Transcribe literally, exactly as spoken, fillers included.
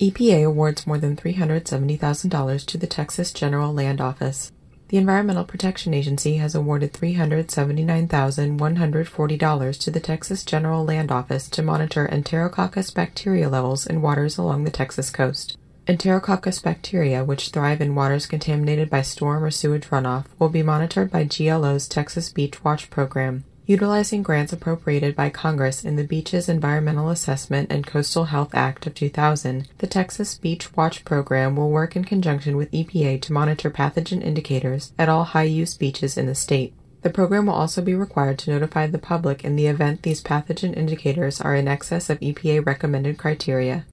E P A awards more than three hundred seventy thousand dollars to the Texas General Land Office. The Environmental Protection Agency has awarded three hundred seventy-nine thousand one hundred forty dollars to the Texas General Land Office to monitor Enterococcus bacteria levels in waters along the Texas coast. Enterococcus bacteria, which thrive in waters contaminated by storm or sewage runoff, will be monitored by G L O's Texas Beach Watch program. Utilizing grants appropriated by Congress in the Beaches Environmental Assessment and Coastal Health Act of two thousand, the Texas Beach Watch program will work in conjunction with E P A to monitor pathogen indicators at all high-use beaches in the state. The program will also be required to notify the public in the event these pathogen indicators are in excess of E P A recommended criteria.